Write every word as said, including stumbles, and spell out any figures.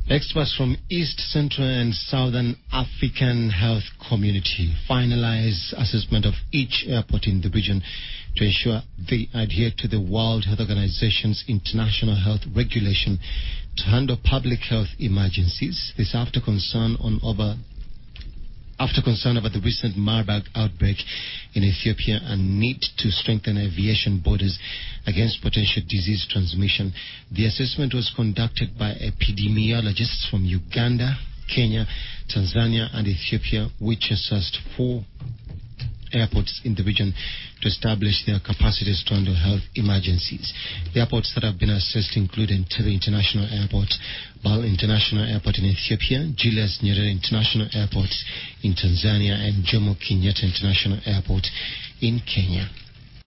Experts from East, Central and Southern African Health Community finalize assessment of each airport in the region to ensure they adhere to the World Health Organization's international health regulation to handle public health emergencies. This after concern on over After concern about the recent Marburg outbreak in Ethiopia and need to strengthen aviation borders against potential disease transmission. The assessment was conducted by epidemiologists from Uganda, Kenya, Tanzania, and Ethiopia, which assessed four airports in the region to establish their capacities to handle health emergencies. The airports that have been assessed include Entebbe International Airport, Bal International Airport in Ethiopia, Julius Nyerere International Airport in Tanzania, and Jomo Kenyatta International Airport in Kenya.